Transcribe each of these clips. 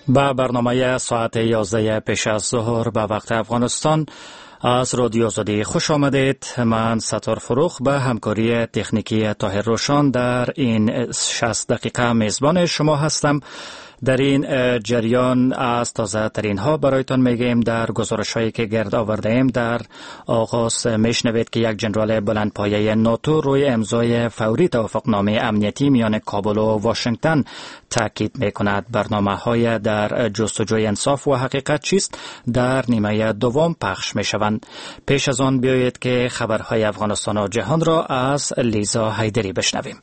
با برنامه ساعت 11 پیش از ظهر به وقت افغانستان از رادیو آزادی خوش آمدید. من ستار فروخ به همکاری تکنیکی طاهر روشان در این 60 دقیقه میزبان شما هستم. در این جریان از تازه ترین ها برایتان میگیم. در گزارش هایی که گرد آورده ایم در آغاز میشنوید که یک جنرال بلندپایه ناتو روی امضای فوری توافقنامه امنیتی میان کابل و واشنگتن تاکید میکند. برنامه های در جستجوی انصاف و حقیقت چیست در نیمه دوم پخش میشوند. پیش از آن بیایید که خبرهای افغانستان و جهان را از لیزا حیدری بشنویم.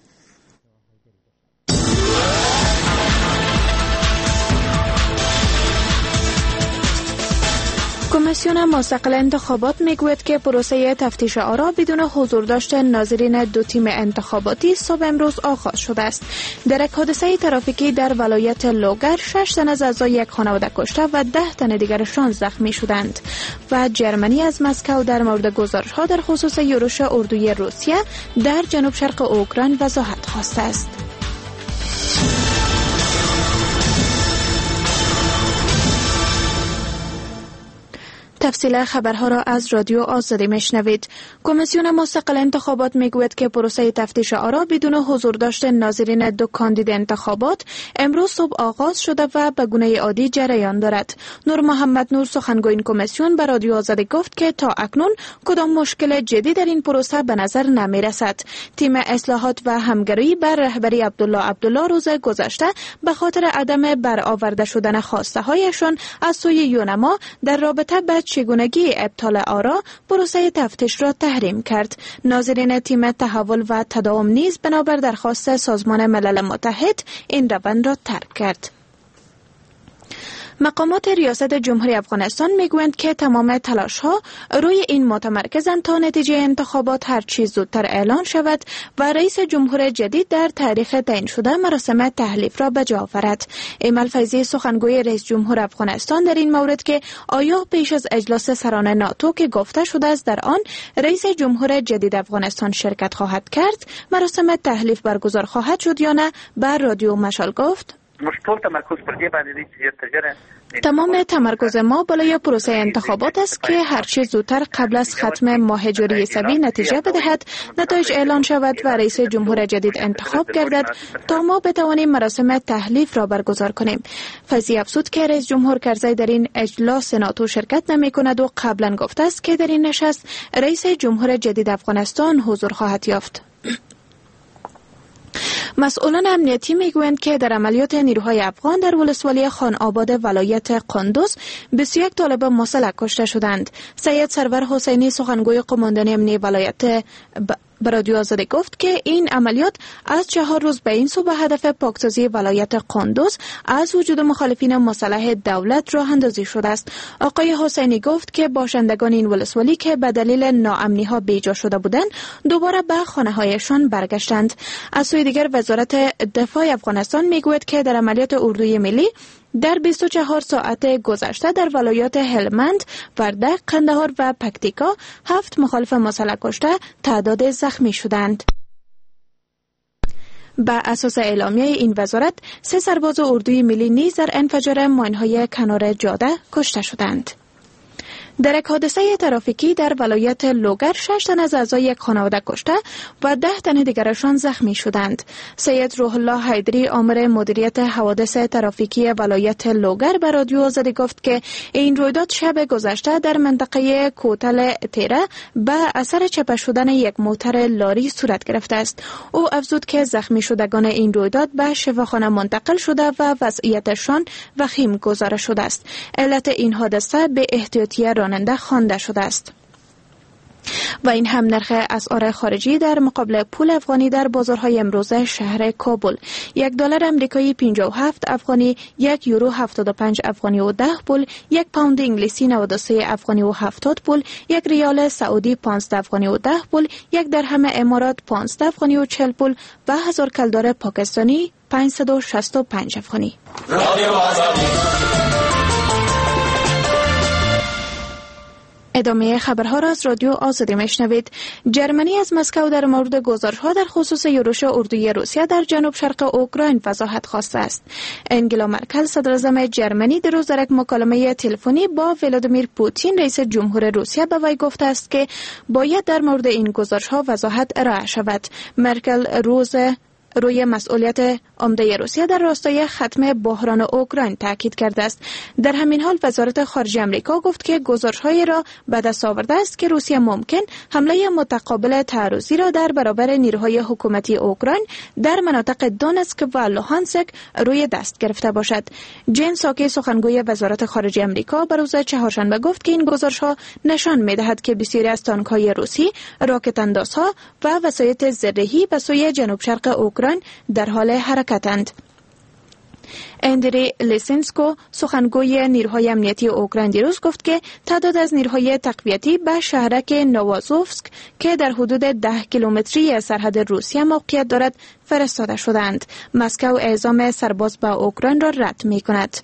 کمیسیون مستقل انتخابات میگوید که پروسه تفتیش آرا بدون حضور داشت ناظرین دو تیم انتخاباتی صبح امروز آغاز شده است. در یک حادثه ترافیکی در ولایت لوگر 6 تن از اعضای یک خانواده کشته و 10 تن دیگرشان زخمی شدند. و جرمنی از مسکو در مورد گزارش‌ها در خصوص یورش اردوی روسیه در جنوب شرق اوکراین وضاحت خواسته است. تفصیل خبرها را از رادیو آزادی میشنوید. کمیسیون مستقل انتخابات میگوید که پروسه تفتیش آرا بدون حضور داشت ناظرین دو کاندید انتخابات امروز صبح آغاز شده و به گونه عادی جریان دارد. نور محمد نور سخنگوی این کمیسیون به رادیو آزادی گفت که تا اکنون کدام مشکل جدی در این پروسه به نظر نمی رسد. تیم اصلاحات و همگرایی بر رهبری عبدالله روز گذشته به خاطر عدم برآورده شدن خواسته هایشان از سوی یونما در رابطه با چگونگی ابطال آرا پروسه تفتیش را تحریم کرد. ناظرین تیم تحول و تداوم نیز بنابر درخواست سازمان ملل متحد این روند را ترک کرد. مقامات ریاست جمهوری افغانستان میگویند که تمام تلاش‌ها روی این متمرکزند تا نتیجه انتخابات هر چیز زودتر اعلان شود و رئیس جمهور جدید در تاریخ تعیین شده مراسم تحلیف را به جا آورد. ایمل فیضی سخنگوی رئیس جمهور افغانستان در این مورد که آیا پیش از اجلاس سران ناتو که گفته شده است در آن رئیس جمهور جدید افغانستان شرکت خواهد کرد مراسم تحلیف برگزار خواهد شد یا نه، بر رادیو مشال گفت تمام تمرکز ما بالای پروسه انتخابات است که هر چیز زودتر قبل از ختم ماه جوری سبی نتیجه بدهد، نتایج اعلان شود و رئیس جمهور جدید انتخاب گردد تا ما بتوانیم مراسم تحلیف را برگزار کنیم. فیضی افزود که رئیس جمهور کرزی در این اجلاس ناتو شرکت نمی کند و قبلا گفته است که در این نشست رئیس جمهور جدید افغانستان حضور خواهد یافت. مسئولان امنیتی میگویند که در عملیات نیروهای افغان در ولسوالی خان آباد ولایت قندوز 21 طالب مسلح کشته شدند. سید سرور حسینی سخنگوی قماندانی امنیتی ولایت به رادیو آزادی گفت که این عملیات از 4 روز به این سو به هدف پاکسازی ولایت قندوز از وجود مخالفین مسلح دولت راه اندازی شده است. آقای حسینی گفت که باشندگان این ولسوالی که به دلیل ناامنی ها بیجا شده بودند دوباره به خانه هایشان برگشتند. از سوی دیگر وزارت دفاع افغانستان میگوید که در عملیات اردوی ملی در 24 ساعت گذشته در ولایات هلمند، وردک، قندهار و پکتیکا 7 مخالف مسلح کشته، تعداد زخمی شدند. بر اساس اعلامیه این وزارت 3 سرباز اردوی ملی نیز در انفجار ماین‌های کنار جاده کشته شدند. در یک حادثه ترافیکی در ولایت لوگر 6 تن از اعضای یک خانواده کشته و 10 تن دیگرشان زخمی شدند. سید روح الله حیدری آمر مدیریت حوادث ترافیکی ولایت لوگر به رادیو آزادی گفت که این رویداد شب گذشته در منطقه کوتل تیره به اثر چپه شدن یک موتر لاری صورت گرفته است. او افزود که زخمی شدگان این رویداد به شفاخانه منتقل شده و وضعیتشان وخیم گزارش شده است. علت این حادثه به احتیاطی راننده خوانده شده است. و این هم نرخ اسعار خارجی در مقابل پول افغانی در بازارهای امروزه شهر کابل: $1 آمریکایی 57 افغانی، €1 75 افغانی و 10 پول، یک پوند انگلیسی 93 افغانی و 70 پول، یک ریال سعودی 15 افغانی و 10 پول، یک درهم امارات 15 افغانی و 40 پول و 1000 کلدار پاکستانی 565 افغانی. ادامه خبرها را از رادیو آزادی میشنوید. جرمنی از مسکو در مورد گزارش‌ها در خصوص یورش اردوی روسیه در جنوب شرق اوکراین وضاحت خواسته است. انگلا مرکل صدراعظم جرمنی دیروز در یک مکالمه تلفنی با ولادیمیر پوتین رئیس جمهور روسیه به وی گفته است که باید در مورد این گزارش‌ها وضاحت ارائه شود. مرکل روی مسئولیت عمده روسیه در راستای ختم بحران اوکراین تاکید کرده است. در همین حال وزارت خارجه آمریکا گفت که گزارش‌هایی را به دست آورده است که روسیه ممکن حمله متقابل تعرضی را در برابر نیروهای حکومتی اوکراین در مناطق دونتسک و لوهانسک روی دست گرفته باشد. جین ساکی سخنگوی وزارت خارجه آمریکا بر روز چهارشنبه گفت که این گزارش‌ها نشان می‌دهد که بسیاری از تانک‌های روسی، راکت اندازها و وسایط زرهی به سوی جنوب شرق اوکراین در حال حرکتند. اندری لیسینسکو سخنگوی نیروهای امنیتی اوکراین دیروز گفت که تعداد از نیروهای تقویتی به شهرک نوازوفسک که در حدود 10 کیلومتری سرحد روسیه موقعیت دارد فرستاده شدند. مسکو اعزام سرباز به اوکراین را رد می‌کند.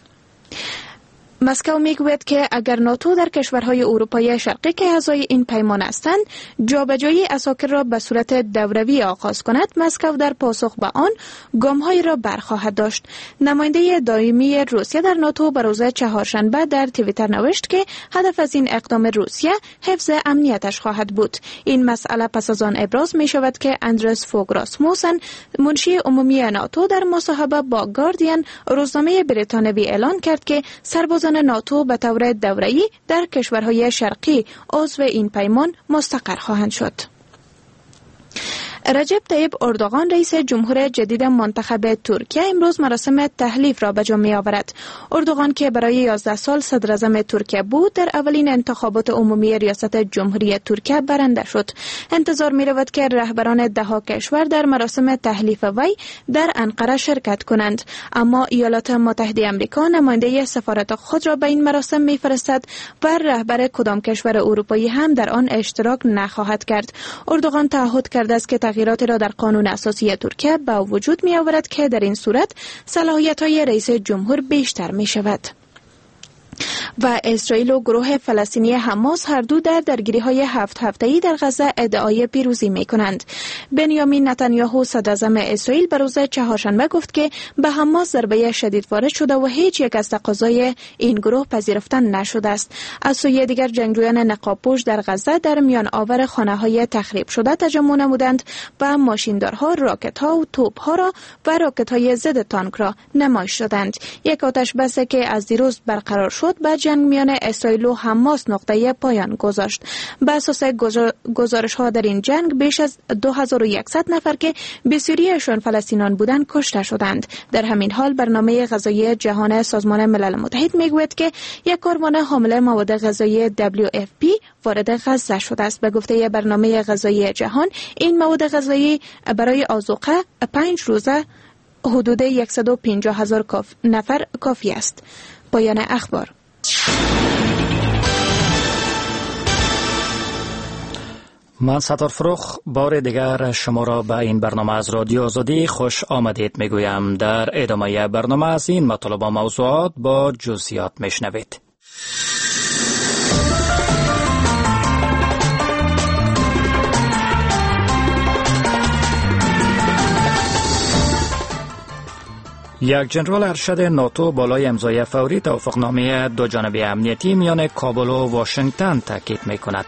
مسکو میگوید که اگر ناتو در کشورهای اروپای شرقی که اعضای این پیمان هستند جابجایی اساکر را به صورت دوروی آغاز کند، مسکو در پاسخ به آن گام‌هایی را برخواهد داشت. نماینده دائمی روسیه در ناتو به روز چهارشنبه در توییتر نوشت که هدف از این اقدام روسیه حفظ امنیتش خواهد بود. این مسئله پس از آن ابراز می شود که اندرس فوگ راسموسن، منشی عمومی ناتو، در مصاحبه با گاردین روزنامه بریتانیایی اعلان کرد که سربازان ناتو به طور دوره‌ای در کشورهای شرقی عضو این پیمان مستقر خواهند شد. رجب طیب اردوغان رئیس جمهور جدید منتخب ترکیه امروز مراسم تحلیف را به جا می‌آورد. اردوغان که برای 11 سال صدراعظم ترکیه بود، در اولین انتخابات عمومی ریاست جمهوری ترکیه برنده شد. انتظار می‌رود که رهبران ده‌ها کشور در مراسم تحلیف وی در انقره شرکت کنند، اما ایالات متحده آمریکا نماینده سفارت خود را به این مراسم می‌فرستد و رهبر کدام کشور اروپایی هم در آن اشتراک نخواهد کرد. اردوغان تعهد کرده است که تغییراتی را در قانون اساسی ترکیه به وجود می آورد که در این صورت صلاحیت‌های رئیس جمهور بیشتر می شود. و اسرائیل و گروه فلسطینی حماس هر دو در درگیری‌های 7 هفته‌ای در غزه ادعای پیروزی می‌کنند. بنیامین نتانیاهو صدراعظم اسرائیل به روز چهارشنبه گفت که به حماس ضربه شدید وارد شده و هیچ یک از تقاضای این گروه پذیرفته نشده است. از سوی دیگر جنگجویان نقاب‌پوش در غزه در میان آور خانه‌های تخریب شده تجمع نمودند و ماشیندارها راکت‌ها و توپ‌ها را و راکت‌های ضد تانک را نمایش دادند. یک آتش بسی که از دیروز برقرار شد به جنگ میان اسرائیل و حماس نقطه پایان گذاشت. بر اساس گزارش‌ها در این جنگ بیش از 2100 نفر که بسیاریشان فلسطینیان بودند کشته شدند. در همین حال برنامه غذایی جهان سازمان ملل متحد میگوید که یک کاروان حامل مواد غذایی WFP وارد غزه شده است. به گفته برنامه غذایی جهان، این مواد غذایی برای آذوقه 5 روزه حدود 150,000 نفر کافی است. پایان اخبار. من ستار فروخ بار دیگر شما را به این برنامه از رادیو آزادی خوش آمدید میگویم. در ادامه برنامه از این مطالب و موضوعات با جزئیات میشنوید. یک جنرال ارشد ناتو بالای امضای فوری توافقنامه دو جانبه امنیتی میان کابل و واشنگتن تاکید میکند.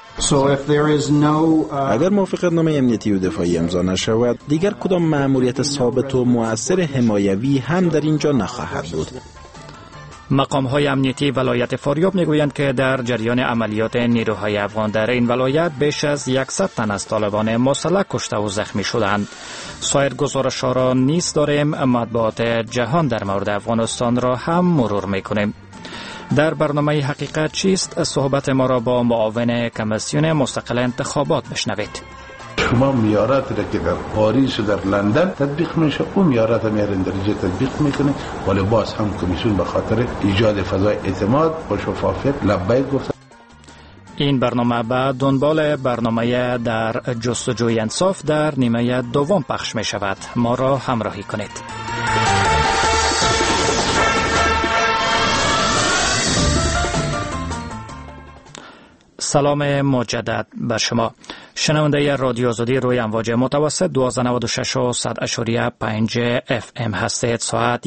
اگر موافقتنامه امنیتی و دفاعی امضا نشود، دیگر کدام مأموریت ثابت و مؤثر حمایوی هم در اینجا نخواهد بود. مقام‌های امنیتی ولایت فاریاب میگویند که در جریان عملیات نیروهای افغان در این ولایت بیش از 100 تن از طالبان مسلح کشته و زخمی شدند. سایر گزارش‌ها را نیز داریم. مطبوعات جهان در مورد افغانستان را هم مرور میکنیم. در برنامه حقیقت چیست صحبت ما را با معاون کمیسیون مستقل انتخابات بشنوید. شما میاراتی را که در پاریس و در لندن تطبیق میشه، اون میارات هم درجه تطبیق میکنه، ولی باز هم کمیسیون به خاطر ایجاد فضای اعتماد و شفافیت لبیک گفت. این برنامه به دنبال برنامه در جستجوی انصاف در نیمه دوم پخش می شود. ما را همراهی کنید. سلام مجدد بر شما. شنونده رادیو آزادی روی امواج متوسط 1296 و 100.5 FM هستید. ساعت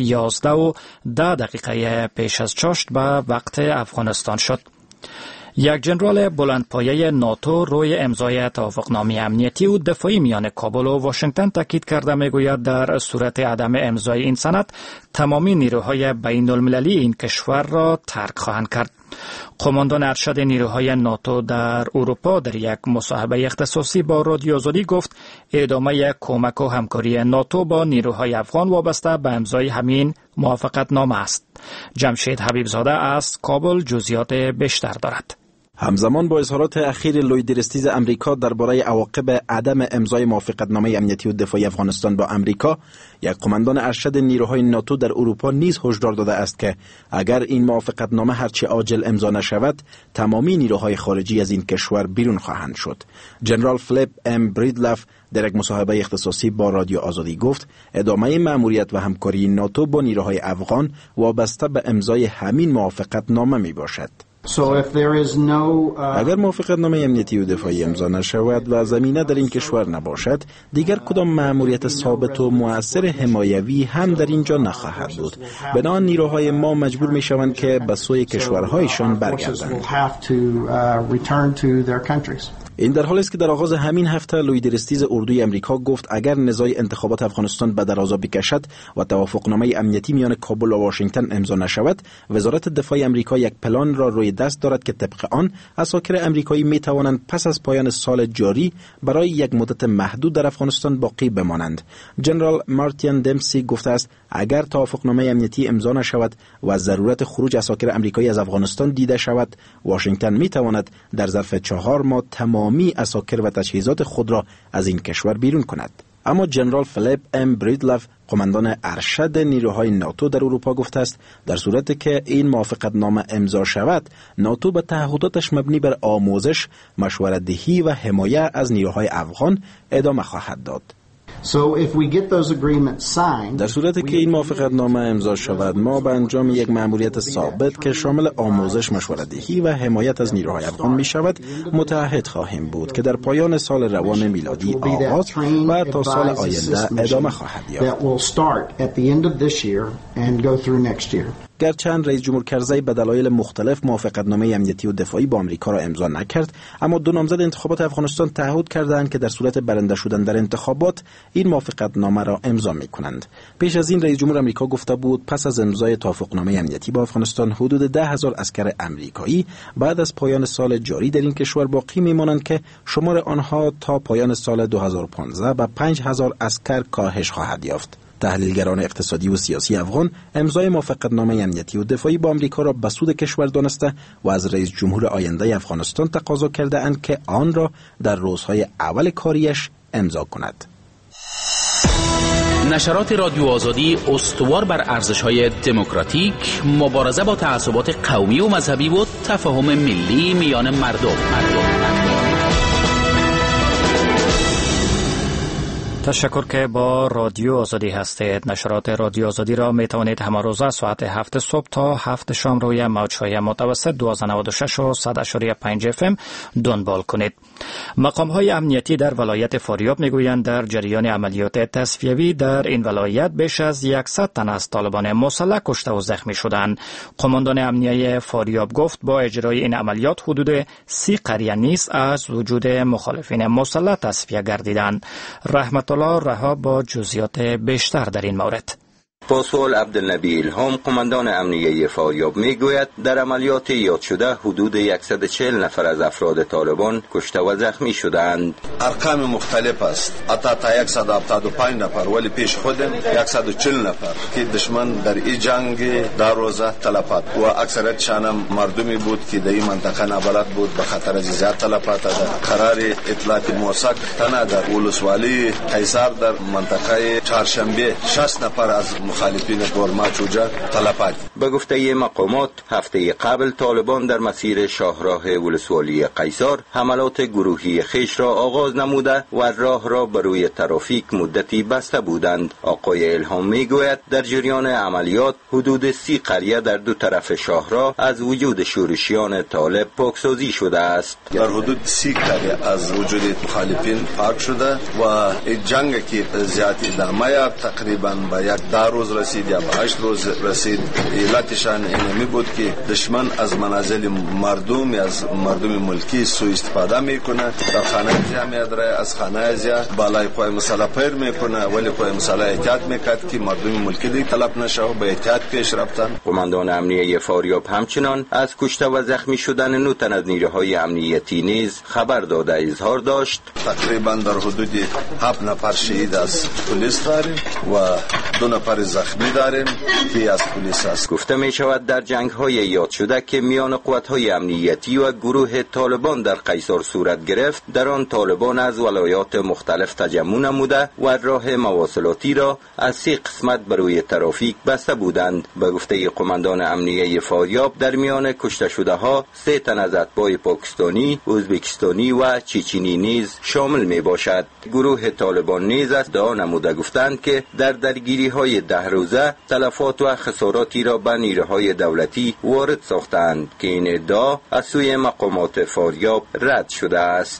11:10 پیش از چاشت به وقت افغانستان شد. یک جنرال بلندپایه ناتو روی امضای توافقنامه امنیتی و دفاعی میان کابل و واشنگتن تاکید کرده میگوید در صورت عدم امضای این سند تمامی نیروهای بین المللی این کشور را ترک خواهند کرد. قماندان ارشد نیروهای ناتو در اروپا در یک مصاحبه اختصاصی با رادیو آزادی گفت ادامه کمک و همکاری ناتو با نیروهای افغان وابسته به امضای همین موافقتنامه است. جمشید حبیبزاده از کابل جزئیات بیشتر دارد. همزمان با اظهارات اخیر لوید درستیز امریکا درباره عواقب عدم امضای موافقتنامه امنیتی و دفاعی افغانستان با امریکا، یک قماندان ارشد نیروهای ناتو در اروپا نیز هشدار داده است که اگر این موافقتنامه هرچه عاجل امضا نشود، تمامی نیروهای خارجی از این کشور بیرون خواهند شد. جنرال فلیپ ام بریدلف در یک مصاحبه اختصاصی با رادیو آزادی گفت ادامه مأموریت و همکاری ناتو با نیروهای افغان وابسته به امضای همین موافقتنامه می باشد. اگر موافقتنامه امنیتی و دفاعی امضا نشود و زمینه در این کشور نباشد، دیگر کدام مأموریت ثابت و مؤثر حمایوی هم در اینجا نخواهد بود. بنابراین نیروهای ما مجبور می شوند که به سوی کشورهایشان برگردند. این در حالی است که در آغاز همین هفته لوید درستیز اردوی امریکا گفت اگر نزاع انتخابات افغانستان به درازا بکشد و توافقنامه امنیتی میان کابل و واشنگتن امضا نشود، وزارت دفاع امریکا یک پلان را روی دست دارد که طبق آن عساکر امریکایی می توانند پس از پایان سال جاری برای یک مدت محدود در افغانستان باقی بمانند. جنرال مارتین دمسی گفته است اگر توافقنامه امنیتی امضا نشود و ضرورت خروج عساکر امریکایی از افغانستان دیده شود، واشنگتن می تواند در ظرف 4 ماه تمامی عساکر و تجهیزات خود را از این کشور بیرون کند. اما جنرال فلیپ ام بریدلف، قماندان ارشد نیروهای ناتو در اروپا گفته است در صورتی که این موافقتنامه امضا شود، ناتو به تعهداتش مبنی بر آموزش، مشورت‌دهی و حمایت از نیروهای افغان ادامه خواهد داد. در صورتی که این موافقتنامه امضا شود، ما به انجام یک مأموریت ثابت که شامل آموزش، مشورت‌دهی و حمایت از نیروهای افغان می شود متعهد خواهیم بود که در پایان سال روان میلادی آغاز و تا سال آینده ادامه خواهد یافت. گرچند رئیس جمهور کرزی به دلایل مختلف موافقتنامه امنیتی و دفاعی با آمریکا را امضا نکرد، اما دو نامزد انتخابات افغانستان تعهد کردند که در صورت برنده شدن در انتخابات این موافقتنامه را امضا می‌کنند. پیش از این رئیس جمهور آمریکا گفته بود پس از امضای توافقنامه امنیتی با افغانستان حدود 10,000 عسکر آمریکایی بعد از پایان سال جاری در این کشور باقی می‌مانند که شمار آنها تا پایان سال 2015 به 5,000 عسکر کاهش خواهد یافت. تحلیلگران اقتصادی و سیاسی افغان امضای موافقتنامه امنیتی و دفاعی با آمریکا را به سود کشور دانسته و از رئیس جمهور آینده افغانستان تقاضا کرده اند که آن را در روزهای اول کاریش امضا کند. نشرات رادیو آزادی استوار بر ارزش‌های دموکراتیک، مبارزه با تعصبات قومی و مذهبی و تفاهم ملی میان مردم. تشکر که با رادیو آزادی هستید. نشرات رادیو آزادی را می توانید همه روز ساعت 7 صبح تا 7 شام روی موج‌های متوسط 1296 و 100.5 FM دنبال کنید. مقام‌های امنیتی در ولایت فاریاب میگویند در جریان عملیات تصفیوی در این ولایت بیش از 100 تن از طالبان مسلح کشته و زخمی شدند. قماندان امنیه فاریاب گفت با اجرای این عملیات حدود 30 قریه نیز از وجود مخالفین مسلح تصفیه گردیدند. رحمت الله رها با جزئیات بیشتر در این مورد. پاسوال عبدالنبی الهام، قماندان امنیه فاریاب میگوید در عملیات یاد شده حدود 140 نفر از افراد طالبان کشته و زخمی شدند. ارقام مختلف است، حتی تا 175 نفر، ولی پیش خودم 140 نفر که دشمن در این جنگ در روزه تلفات و اکثریتشان مردمی بود که در این منطقه نابلد بود، به خاطر از زیاد تلفات در قرار اطلاعات موثق تنها در ولسوالی قیصر در منطقه چهارشنبه 60 نفر از مخالفین گورما چوجا تلفات. به گفته مقامات هفته قبل طالبان در مسیر شاهراه ولسوالی قیصر حملات گروهی خیش را آغاز نموده و راه را بر روی ترافیک مدتی بسته بودند. آقای الهام میگوید در جریان عملیات حدود 30 قریه در دو طرف شاهراه از وجود شورشیان طالب پاکسازی شده است. در حدود 30 قریه از وجود مخالفین پاک شده و این جنگ که زیادی ادامه یافت تقریبا به 10 روز رسید یا به 8 روز رسید. علتشان این بود که دشمن از منازل مردم از مردم ملکی سوء استفاده میکنه. در خانه زیا میادره از خانه زیا بالای پای مسئله پیر میکنه ولی پای مسئله احتیاط میکرد که مردم ملکی دیگه طلب نشه و به احتیاط پیش رفتن. قماندان امنیه فاریاب همچنان از کشته و زخمی شدن 9 تن از نیروهای امنیتی نیز خبر داده اظهار داشت. تقریبا در حدود 7 نفر شهید از پلیس داریم و 2 نفر زخمی داریم که از پلیس است. گفته می شود در جنگ های یاد شده که میان قوات های امنیتی و گروه طالبان در قیصر صورت گرفت، در آن طالبان از ولایات مختلف تجمع نموده و راه مواصلاتی را از 3 قسمت بر روی ترافیک بسته بودند. به گفته قماندان امنیه فاریاب در میان کشته شده ها 3 تن از اتباع پاکستانی، ازبکستانی و چچنی نیز شامل می باشد. گروه طالبان نیز ادعا نموده گفتند که در درگیری های 10 روزه تلفات و خساراتی را به نیروهای دولتی وارد ساختند که این ادعا از سوی مقامات فاریاب رد شده است.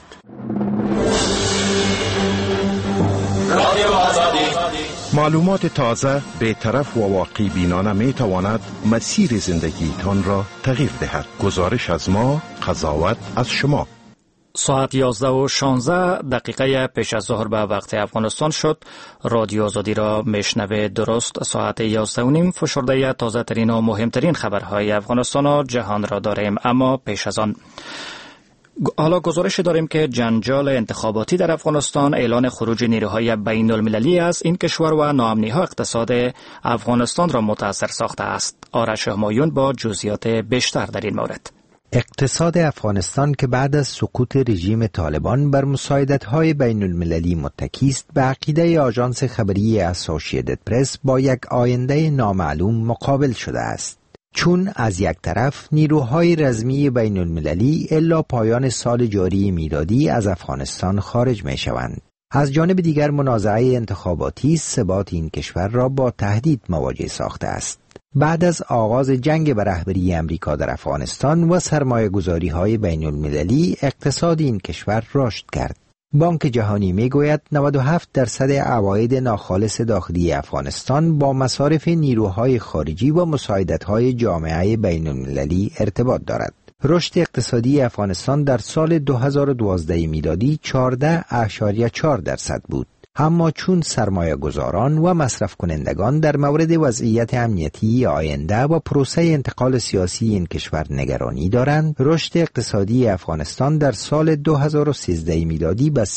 معلومات تازه بی‌طرف و واقعی بینانه می تواند مسیر زندگیتان را تغییر دهد. گزارش از ما، قضاوت از شما. ساعت 11:16 پیش از ظهر به وقت افغانستان شد. رادیو آزادی را میشنوید. درست ساعت 11:30 فشرده تازه ترین و مهمترین خبرهای افغانستان و جهان را داریم. اما پیش از آن حالا گزارش داریم که جنجال انتخاباتی در افغانستان اعلان خروج نیروهای بین المللی از این کشور و ناامنی‌ها اقتصاد افغانستان را متاثر ساخته است. آرش همایون با جزئیات بیشتر در این مورد. اقتصاد افغانستان که بعد از سقوط رژیم طالبان بر مساعدت‌های بین المللی متکی است، به عقیده آژانس خبری اسوسییتد پرس با یک آینده نامعلوم مقابل شده است. چون از یک طرف نیروهای رزمی بین المللی الا پایان سال جاری میلادی از افغانستان خارج می شوند. از جانب دیگر منازعه انتخاباتی ثبات این کشور را با تهدید مواجه ساخته است. بعد از آغاز جنگ به رهبری امریکا در افغانستان و سرمایه‌گذاری‌های بین المللی اقتصاد این کشور رشد کرد. بانک جهانی میگوید 97% عواید ناخالص داخلی افغانستان با مصارف نیروهای خارجی و مساعدت‌های جامعه بین المللی ارتباط دارد. رشد اقتصادی افغانستان در سال 2012 میلادی 14.4% بود. اما چون سرمایه گذاران و مصرف کنندگان در مورد وضعیت امنیتی آینده و پروسه انتقال سیاسی این کشور نگرانی دارند، رشد اقتصادی افغانستان در سال 2013 میلادی به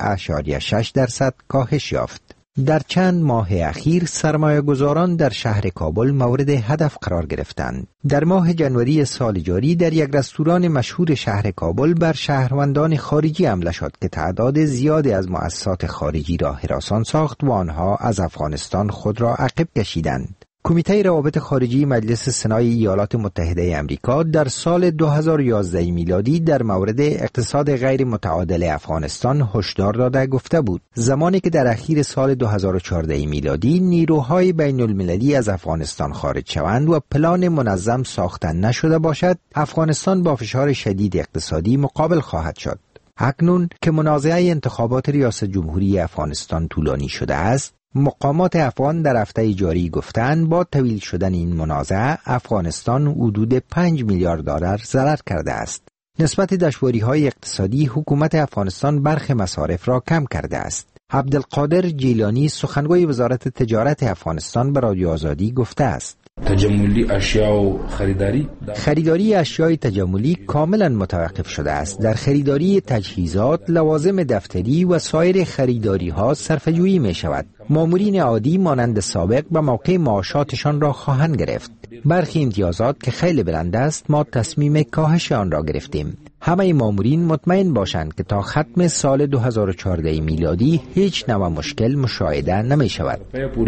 3.6% کاهش یافت. در چند ماه اخیر سرمایه گذاران در شهر کابل مورد هدف قرار گرفتند. در ماه جنوری سال جاری در یک رستوران مشهور شهر کابل بر شهروندان خارجی حمله شد که تعداد زیادی از مؤسسات خارجی را هراسان ساخت و آنها از افغانستان خود را عقب کشیدند. کمیته روابط خارجی مجلس سنای ایالات متحده آمریکا در سال 2011 میلادی در مورد اقتصاد غیر متعادل افغانستان هشدار داده گفته بود زمانی که در اخیر سال 2014 میلادی نیروهای بین المللی از افغانستان خارج شوند و پلان منظم ساخته نشده باشد، افغانستان با فشار شدید اقتصادی مقابل خواهد شد. اکنون که منازعه انتخابات ریاست جمهوری افغانستان طولانی شده است، مقامات افغان در هفته جاری گفتند با طویل شدن این منازعه افغانستان حدود 5 میلیارد دلار ضرر کرده است. نسبت دشواری‌های اقتصادی حکومت افغانستان برخی مصارف را کم کرده است. عبدالقادر جیلانی سخنگوی وزارت تجارت افغانستان به رادیو آزادی گفته است تجملی اشیا و خریداری اشیای تجملی کاملا متوقف شده است. در خریداری تجهیزات، لوازم دفتری و سایر خریداری ها صرفه‌جویی می شود. مامورین عادی مانند سابق به موقع معاشاتشان را خواهند گرفت. برخی امتیازات که خیلی بلند است، ما تصمیم کاهش آن را گرفتیم. همه مامورین مطمئن باشند که تا ختم سال 2014 میلادی هیچ نوع مشکل مشاهده نمی شود.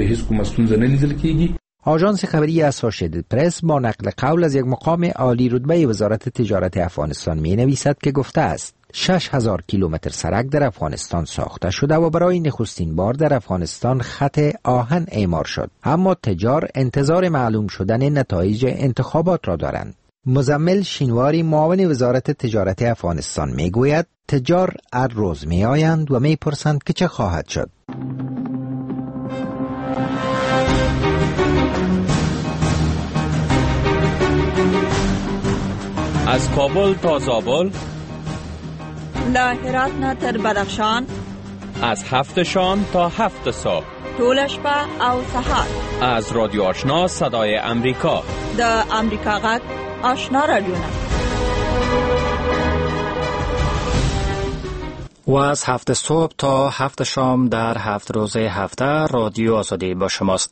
آژانس خبری اسوسییتد پرس با نقل قول از یک مقام عالی رتبه وزارت تجارت افغانستان می نویسد که گفته است 6000 کیلومتر سرک در افغانستان ساخته شده و برای نخستین بار در افغانستان خط آهن اعمار شد، اما تجار انتظار معلوم شدن نتایج انتخابات را دارند. مزمل شینواری معاون وزارت تجارت افغانستان می گوید تجار هر روز می آیند و می پرسند که چه خواهد شد. از کابل تا زابل، له هرات نه تر بدخشان، از 7 شام تا 7 صبح، ټول شپه او سهار، از رادیو آشنا صدای امریکا، د امریکا غږ آشنا رادیو. و از 7 صبح تا 7 شام در 7 روز هفته رادیو آزادی با شماست.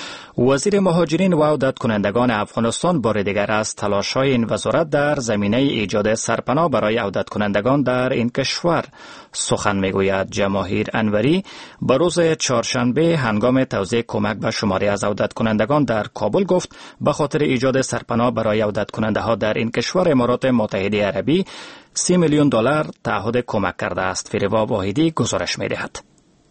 وزیر مهاجرین و عودت کنندگان افغانستان بار دیگر از تلاش‌های این وزارت در زمینه ایجاد سرپناه برای عودت کنندگان در این کشور سخن میگوید. جماهیر انوری به روز چهارشنبه هنگام توزیع کمک به شماری از عودت کنندگان در کابل گفت به خاطر ایجاد سرپناه برای عودت کننده ها در این کشور امارات متحده عربی $30 میلیون تعهد کمک کرده است. فریوا واحدی گزارش می‌دهد.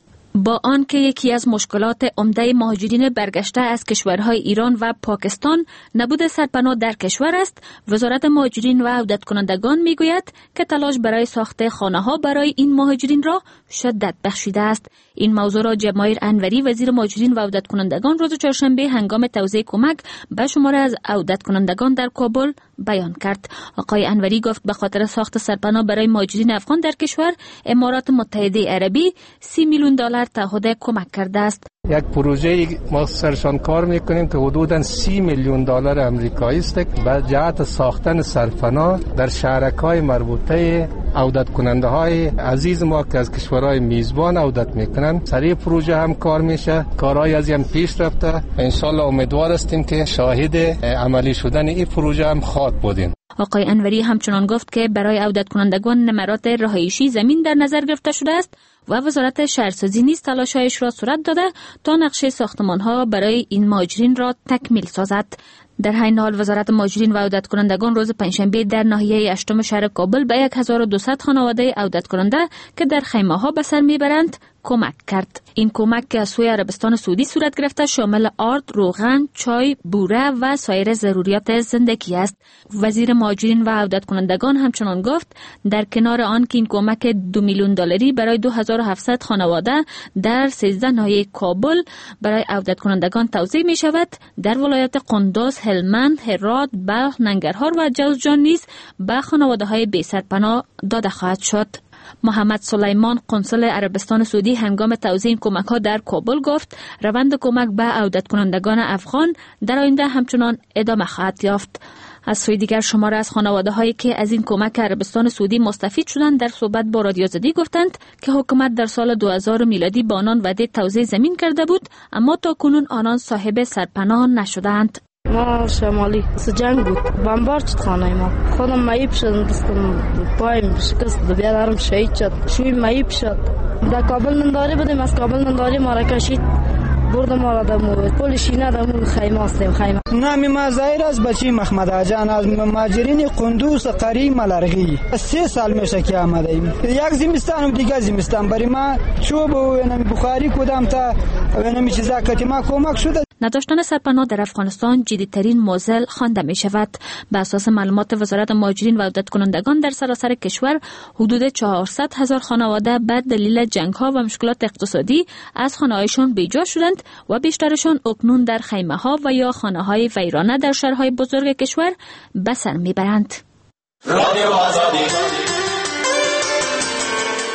با آنکه یکی از مشکلات عمده مهاجرین برگشته از کشورهای ایران و پاکستان نبود سرپناه در کشور است، وزارت مهاجرین و عودت کنندگان میگوید که تلاش برای ساخت خانه‌ها برای این مهاجرین را شدت بخشیده است. این موضوع را جماهیر انوری وزیر مهاجرین و عودت کنندگان روز چهارشنبه هنگام توزیع کمک به شماره از عودت کنندگان در کابل بیان کرد. آقای انوری گفت به خاطر ساخت سرپناه برای مهاجرین افغان در کشور امارات متحده عربی $30 میلیون تعهد کمک کرده است. یک پروژه ما سرشان کار میکنیم که حدوداً $30 میلیون آمریکایی است به جهت ساختن سرپناه در شهرک‌های مربوطه عودت کننده های عزیز ما که از کشورهای میزبان عودت میکنن. سریع پروژه هم کار میشه، کارهای از هم پیش رفته. انشالله امیدوار هستیم که شاهد عملی شدن این پروژه هم خواهد بودیم. آقای انوری همچنان گفت که برای عودت کنندگان نمرات رهایشی زمین در نظر گرفته شده است و وزارت شهرسازی نیز تلاش‌هایش را صورت داده تا نقشه ساختمان‌ها برای این مهاجرین را تکمیل سازد. در همین حال وزارت مهاجرین و عودت کنندگان روز پنجشنبه در ناحیه 8 شهر کابل به 1200 خانواده عودت کننده که در خیمه‌ها به سر میبرند کمک کرد. این کمک که از سوی عربستان سعودی صورت گرفته شامل آرد، روغن، چای، بوره و سایر ضروریات زندگی است. وزیر مهاجرین و عودت کنندگان همچنان گفت در کنار آن که این کمک $2 میلیون برای 2700 خانواده در 13 ناحیه کابل برای عودت کنندگان توزیع می شود، در ولایت قندوز، هلمند، هرات، بلخ، ننگرهار و جوزجان نیز به خانواده های بی سرپناه داده خواهد شد. محمد سلیمان قنصل عربستان سعودی هنگام توزیع این کمک ها در کابل گفت روند کمک به عودت کنندگان افغان در آینده همچنان ادامه خواهد یافت. از سوی دیگر شماره از خانواده هایی که از این کمک عربستان سعودی مستفید شدند در صحبت با رادیو آزادی گفتند که حکومت در سال 2000 میلادی با آنان وعده توزیع زمین کرده بود، اما تا کنون آنان صاحب سرپناه نشدند. ما شمالی جنگ بود، بمبار شد خانه ما. خودم معیب شدم، دستم پایم شکست، بیادرم شهید شد، شوی معیب شد. در کابل ننداری بودیم، از کابل ننداری ما را کشید، برد ما را در پل شینه در خیمه هستیم. خیمه نامی ما زایر از بچی محمد آجان از مهاجرین قندوز قری ملرغی 3 سال میشه که آمدیم. یک زمستان و دیگه زمستان برای ما چوب و بخاری کدام تا نمی چیزا که ما کمک شده. نداشتن سرپناه در افغانستان جدی‌ترین معضل خوانده می شود. به اساس معلومات وزارت مهاجرین و عودت کنندگان در سراسر کشور حدود 400,000 خانواده به دلیل جنگ‌ها و مشکلات اقتصادی از خانه‌هایشان بیجا شدند و بیشترشان اکنون در خیمه‌ها و یا خانه‌های ویرانه در شهرهای بزرگ کشور به سر میبرند.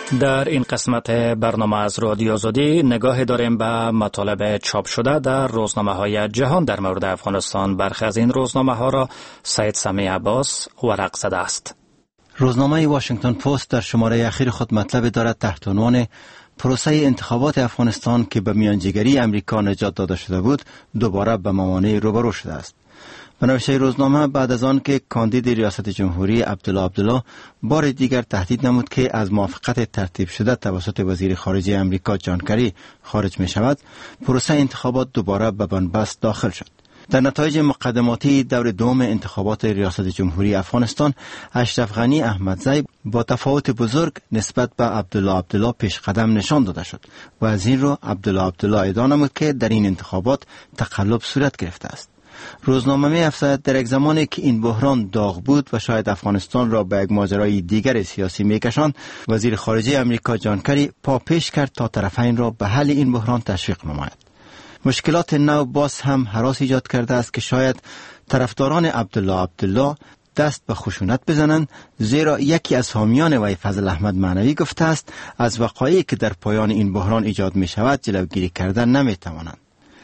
در این قسمت برنامه از رادیو آزادی نگاه داریم به مطالب چاپ شده در روزنامه‌های جهان در مورد افغانستان. برخی از این روزنامه‌ها را سید سمی عباس ورق زده است. روزنامه واشنگتن پست در شماره اخیر خود مطلب دارد تحت عنوان پروسه انتخابات افغانستان که به میانجیگری امریکا نجات داده شده بود دوباره به موانع روبرو شده است. به نوشته روزنامه بعد از آن که کاندید ریاست جمهوری عبدالله بار دیگر تهدید نمود که از موافقت ترتیب شده توسط وزیر خارجه امریکا جان کری خارج می شود، پروسه انتخابات دوباره به بنبست داخل شد. در نتایج مقدماتی دور دوم انتخابات ریاست جمهوری افغانستان، اشرف غنی احمدزی با تفاوت بزرگ نسبت به عبدالله پیش قدم نشان داده شد و از این رو عبدالله ادعا نمود که در این انتخابات تقلب صورت گرفته است. روزنامه می افزاید در یک زمانی که این بحران داغ بود و شاید افغانستان را به یک ماجرای دیگر سیاسی می کشاند، وزیر خارجه امریکا جان کری پا پیش کرد تا طرفین را به حل این بحران تشویق نماید. مشکلات نو باز هم هراس ایجاد کرده است که شاید طرفداران عبدالله دست به خشونت بزنند، زیرا یکی از حامیان وی فضل احمد معنوی گفته است از وقایعی که در پایان این بحران ایجاد می شود جلوگیری کردن نمی توانند.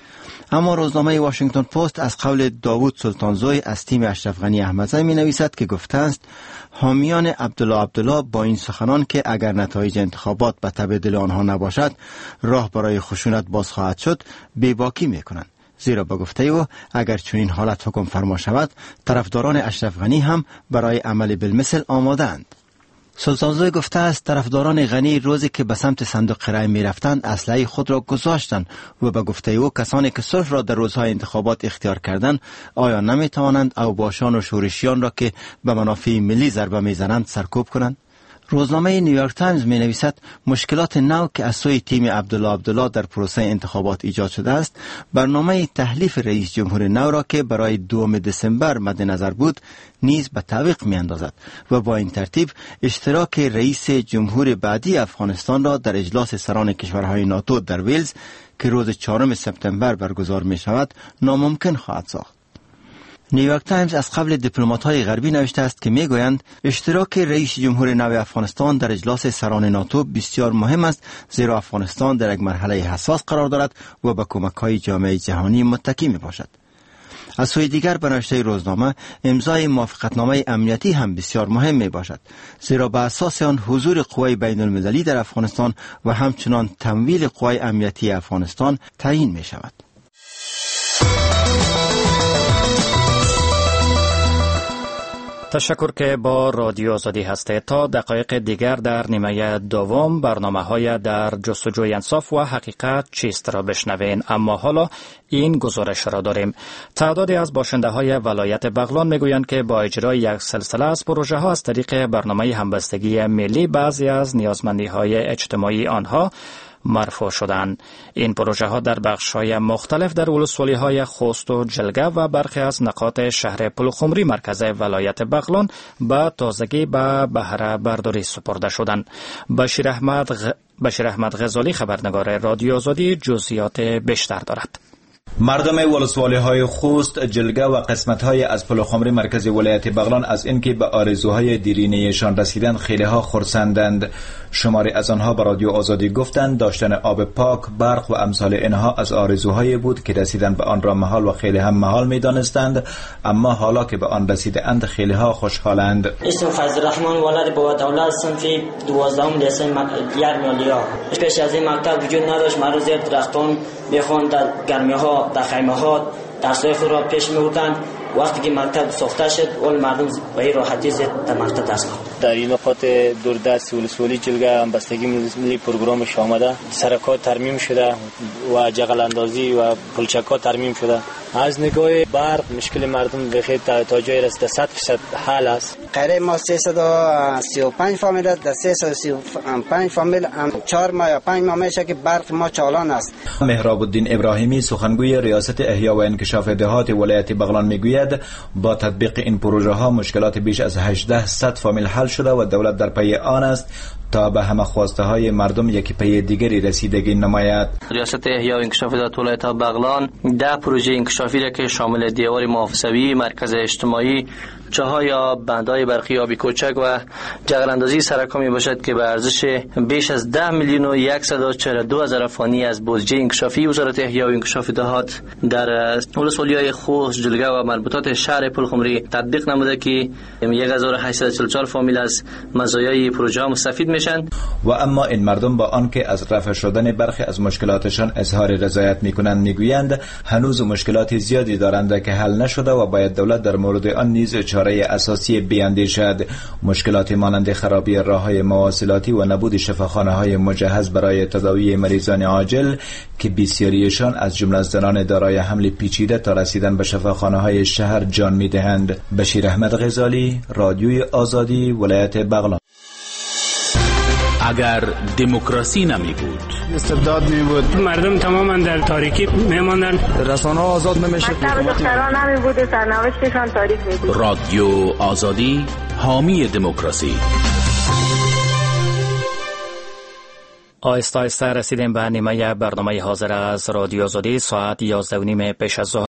اما روزنامه واشنگتن پست از قول داوود سلطانزوی از تیم اشرف غنی احمدزی می نویسد که گفته است حامیان عبدالله با این سخنان که اگر نتایج انتخابات به تبع دل آنها نباشد راه برای خشونت باز خواهد شد بیباکی می کنند، زیرا به گفته او اگر چنین حالت حکم فرما شود طرفداران اشرف غنی هم برای عمل بالمثل آماده اند. سلطانزوی گفته است طرفداران غنی روزی که به سمت صندوق رای می رفتند اسلحه خود را گذاشتند و به گفته او کسانی که صلح را در روزهای انتخابات اختیار کردند آیا نمی توانند اوباشان و شورشیان را که به منافع ملی ضربه می زنند سرکوب کنند؟ روزنامه نیویورک تایمز می نویسد مشکلات نو که از سوی تیم عبدالله در پروسه انتخابات ایجاد شده است، برنامه تحلیف رئیس جمهور نو را که برای 2 دسامبر مد نظر بود نیز به تعویق می اندازد و با این ترتیب اشتراک رئیس جمهور بعدی افغانستان را در اجلاس سران کشورهای ناتو در ویلز که روز 4 سپتامبر برگزار می شود ناممکن خواهد ساخت. نیویورک تایمز از قبل دیپلمات‌های غربی نوشته است که میگویند اشتراک رئیس جمهور نو افغانستان در اجلاس سران ناتو بسیار مهم است، زیرا افغانستان در یک مرحله حساس قرار دارد و به کمک‌های جامعه جهانی متکی میباشد. از سوی دیگر به نوشته روزنامه امضای موافقتنامه امنیتی هم بسیار مهم می باشد، زیرا به اساس آن حضور قوای بین المللی در افغانستان و همچنان تمویل قوای امنیتی افغانستان تعیین می شود. تشکر که با رادیو آزادی هستید. تا دقایق دیگر در نیمه دوم برنامه‌های در جستجوی انصاف و حقیقت چیست را بشنوین، اما حالا این گزارش را داریم. تعدادی از باشنده‌های ولایت بغلان میگویند که با اجرای یک سلسله از پروژه‌ها از طریق برنامه همبستگی ملی بعضی از نیازمندی‌های اجتماعی آنها مرفوع شدند. این پروژه ها در بخش های مختلف در ولسوالی های خوست و جلگه و برخی از نقاط شهر پلخمری مرکز ولایت بغلان به تازگی به بهره برداری سپرده شدند. بشیر احمد غزالی خبرنگار رادیو آزادی جزئیات بیشتر دارد. مردم ولسوالی های خوست، جلگه و قسمت های از پلخمری مرکز ولایت بغلان از اینکه به آرزوهای دیرینه‌شان رسیدند خیلی ها خرسندند. شماری از آنها به رادیو آزادی گفتند داشتن آب پاک، برق و امثال اینها از آرزوهایی بود که رسیدن به آن را محال و خیلی هم محال می‌دانستند، اما حالا که به آن رسیدند خیلی ها خوشحالند. اسم فضل رحمان ولد با دولت صنف 12 لیسه یرمالیا. پیش از این مکتب وجود نداشت، ما روز درختان می‌خواند در گرمی‌ها در خیمه‌ها درس‌های خود را پیش می‌بردند. وقتی که مکتب ساخته شد اول مردم به راحتی زد در مکتب درس خواند. در این نقاط دوردست ولسوالی جلگه همبستگی ملی پروگرامش آمده، سرک‌ها ترمیم شده و جغل اندازی و پلچک‌ها ترمیم شده. از نگاه برق مشکل مردم بخیر تا جای رسیده 100% حل است. قره ما 335 فامیل در 335 فامیل 4 ماه یا 5 ماه میشه که برق ما چالان است. مهراب الدین ابراهیمی سخنگوی ریاست احیا و انکشاف دهات ولایت بغلان میگوید با تطبیق این پروژه ها مشکلات بیش از 1800 فامیل حل شده و دولت در پی آن است تا به همه خواسته های مردم یکی پی دیگری رسیدگی نماید. ریاست احیا و انکشاف ولایت بغلان 10 پروژه انکشافی را که شامل دیوار محافظوی، مرکز اجتماعی، چاهای آب، بندهای برقی آبی کوچک و جغل اندازی سرکا می باشد که به ارزش بیش از 10 میلیون و 142 هزار افغانی از بودجه انکشافی وزارت احیا و انکشاف دهات در ولسوالی‌های خوست، جلگه و مربوطات شهر پلخمری تطبیق نموده که 1844 فامیل از مزایای پروژه ها مستفید میشن. و اما این مردم با آنکه از رفع شدن برخی از مشکلاتشان اظهار رضایت میکنند، میگویند هنوز مشکلات زیادی دارند که حل نشده و باید دولت در مورد آن نیز چاره اساسی بیاندیشد. مشکلات مانند خرابی راههای مواصلاتی و نبود شفاخانه‌های مجهز برای تداوی مریضان عاجل که بسیاریشان از جمله زنان دارای حمل پیچیده تا رسیدن به شفاخانه‌های شهر جان می‌دهند. بشیر احمد غزالی، رادیوی آزادی، ولایت بغلان. اگر دموکراسی نمی بود، استبداد می بود، مردم تماما در تاریکی میماندن، رسانه‌ها آزاد نمیشه، دختران نمی بود، سرنوشتشان تاریک می بود. رادیو آزادی، حامی دموکراسی. آهسته آهسته رسیدیم به نیمه برنامه حاضر از رادیو آزادی. ساعت 11:30 پیش از ظهر